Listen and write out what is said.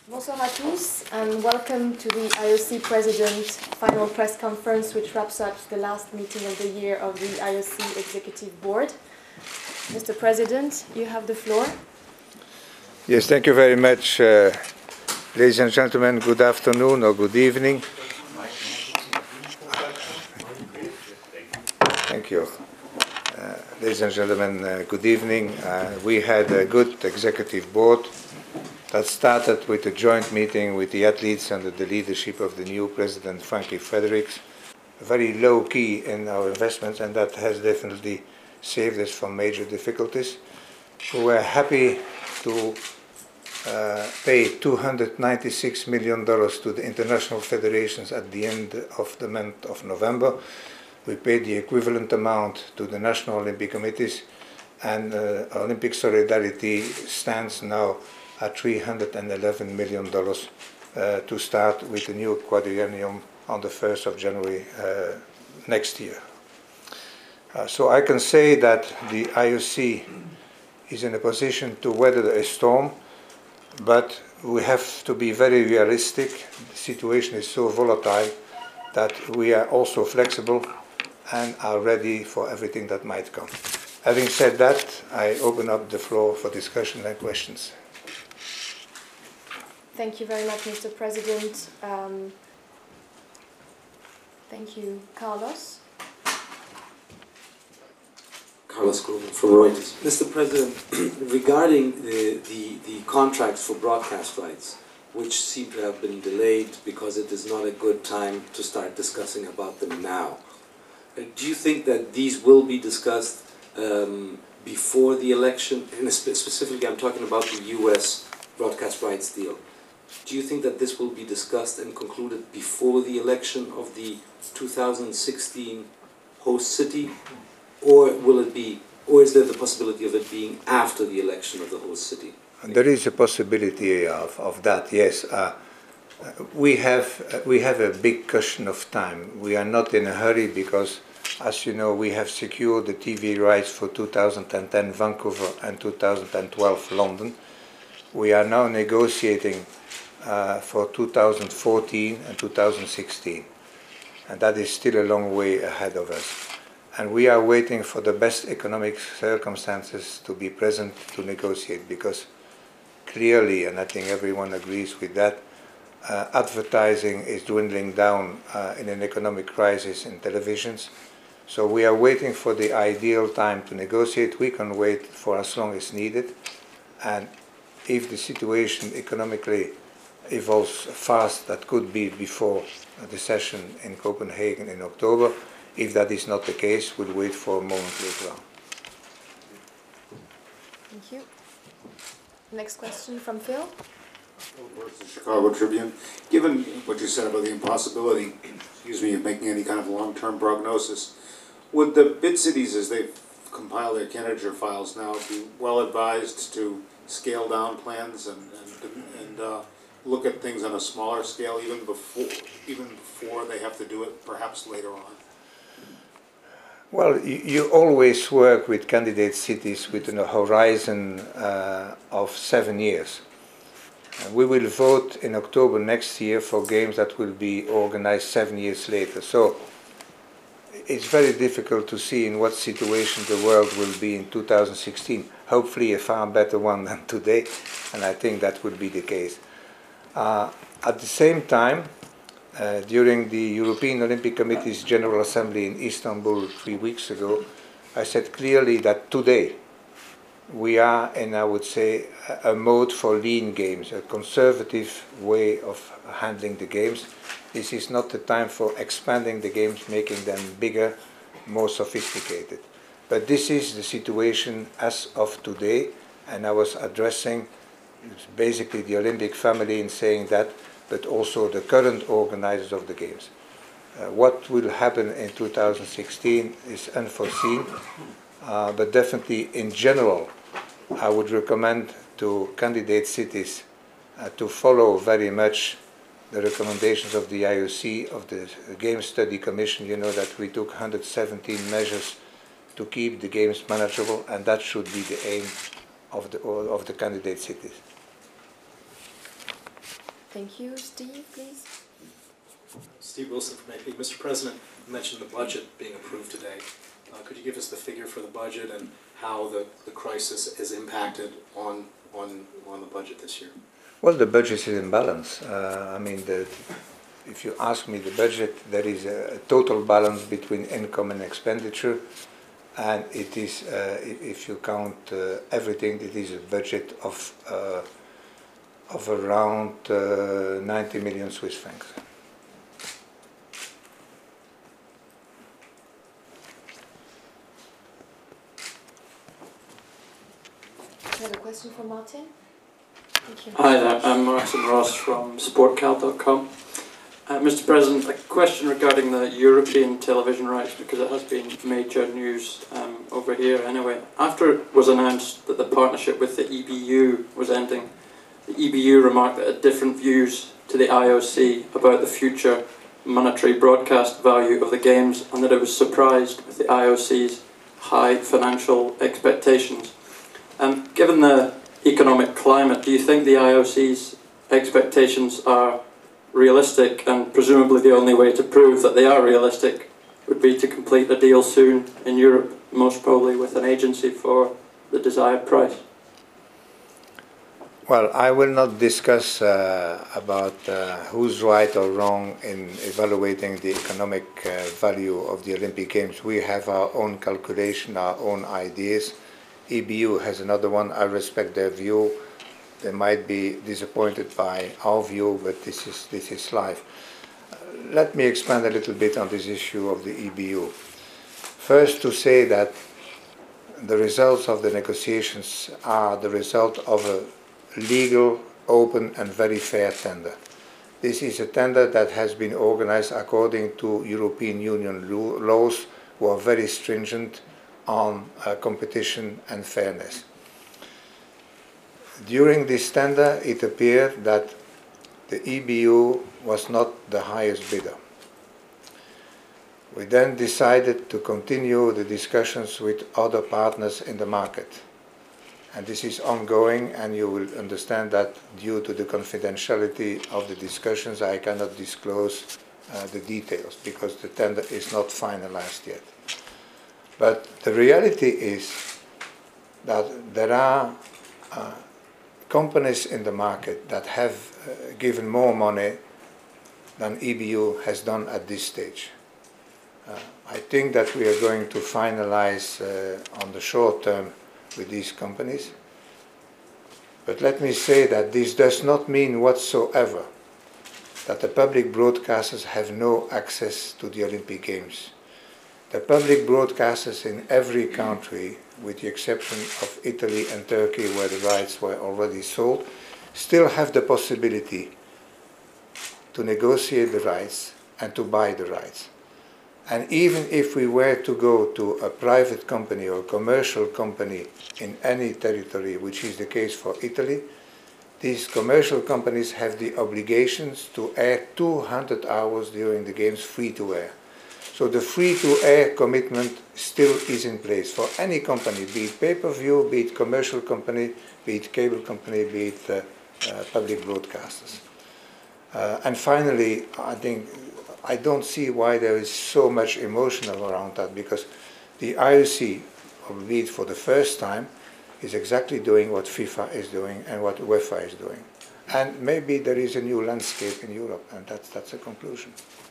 Bonsoir à tous and welcome to the IOC President's final press conference, which wraps up the last meeting of the year of the IOC Executive Board. Mr. President, you have the floor. Yes, thank you very much. Ladies and gentlemen, good afternoon or good evening. Thank you. Ladies and gentlemen, good evening. We had a good executive board that started with a joint meeting with the athletes under the leadership of the new president, Frankie Fredericks. Very low key in our investments, and that has definitely saved us from major difficulties. We were happy to pay $296 million to the international federations at the end of the month of November. We paid the equivalent amount to the National Olympic Committees, and Olympic Solidarity stands now at $311 million to start with the new quadrennium on the 1st of January next year. So I can say that the IOC is in a position to weather a storm, but we have to be very realistic. The situation is so volatile that we are also flexible and are ready for everything that might come. Having said that, I open up the floor for discussion and questions. Thank you very much, Mr. President. Thank you. Carlos? Carlos Goldman from Reuters. Mr. President, regarding the contracts for broadcast rights, which seem to have been delayed because it is not a good time to start discussing about them now, do you think that these will be discussed before the election? And specifically, I'm talking about the U.S. broadcast rights deal. Do you think that this will be discussed and concluded before the election of the 2016 host city, or will it be, or is there the possibility of it being after the election of the host city? There is a possibility of that, yes. We have a big cushion of time. We are not in a hurry because, as you know, we have secured the TV rights for 2010 Vancouver and 2012 London. We are now negotiating for 2014 and 2016, and that is still a long way ahead of us. And we are waiting for the best economic circumstances to be present to negotiate, because clearly, and I think everyone agrees with that, advertising is dwindling down in an economic crisis in televisions. So we are waiting for the ideal time to negotiate. We can wait for as long as needed, and if the situation economically evolves fast, that could be before the session in Copenhagen in October. If that is not the case, we'll wait for a moment later on. Thank you. Next question from Phil. The Chicago Tribune. Given what you said about the impossibility, of making any kind of long-term prognosis, would the bid cities, as they compile their candidature files now, be well advised to scale down plans and look at things on a smaller scale even before they have to do it perhaps later on? Well, you always work with candidate cities within a horizon of 7 years. We will vote in October next year for games that will be organized 7 years later. So it's very difficult to see in what situation the world will be in 2016. Hopefully a far better one than today, and I think that will be the case. At the same time, during the European Olympic Committee's General Assembly in Istanbul 3 weeks ago, I said clearly that today we are in, I would say, a mode for lean games, a conservative way of handling the games. This is not the time for expanding the games, making them bigger, more sophisticated. But this is the situation as of today, and I was addressing basically the Olympic family in saying that, but also the current organizers of the games. What will happen in 2016 is unforeseen, but definitely in general, I would recommend to candidate cities to follow very much the recommendations of the IOC, of the Game Study Commission. You know that we took 117 measures to keep the games manageable, and that should be the aim of the candidate cities. Thank you. Steve, please. Steve Wilson from AP. Mr. President, you mentioned the budget being approved today. Could you give us the figure for the budget and how the crisis has impacted on the budget this year? Well, the budget is in balance. If you ask me the budget, there is a total balance between income and expenditure, and it is, if you count everything, it is a budget of around 90 million Swiss francs. I have a question for Martin. Thank you. Hi there, I'm Martin Ross from sportcal.com. Mr. President, a question regarding the European television rights, because it has been major news over here anyway. After it was announced that the partnership with the EBU was ending, the EBU remarked that it had different views to the IOC about the future monetary broadcast value of the games, and that it was surprised with the IOC's high financial expectations. Given the economic climate, do you think the IOC's expectations are realistic, and presumably the only way to prove that they are realistic would be to complete a deal soon in Europe, most probably with an agency for the desired price? Well, I will not discuss about who's right or wrong in evaluating the economic value of the Olympic Games. We have our own calculation, our own ideas. EBU has another one. I respect their view. They might be disappointed by our view, but this is life. Let me expand a little bit on this issue of the EBU. First, to say that the results of the negotiations are the result of a legal, open and very fair tender. This is a tender that has been organized according to European Union laws, who are very stringent on competition and fairness. During this tender, it appeared that the EBU was not the highest bidder. We then decided to continue the discussions with other partners in the market. And this is ongoing, and you will understand that due to the confidentiality of the discussions, I cannot disclose the details because the tender is not finalized yet. But the reality is that there are companies in the market that have given more money than EBU has done at this stage. I think that we are going to finalize on the short term with these companies. But let me say that this does not mean whatsoever that the public broadcasters have no access to the Olympic Games. The public broadcasters in every country, with the exception of Italy and Turkey, where the rights were already sold, still have the possibility to negotiate the rights and to buy the rights. And even if we were to go to a private company or commercial company in any territory, which is the case for Italy, these commercial companies have the obligations to air 200 hours during the games free to air. So the free-to-air commitment still is in place for any company, be it pay-per-view, be it commercial company, be it cable company, be it public broadcasters. And finally, I don't see why there is so much emotion around that, because the IOC, albeit for the first time, is exactly doing what FIFA is doing and what UEFA is doing. And maybe there is a new landscape in Europe, and that's a conclusion.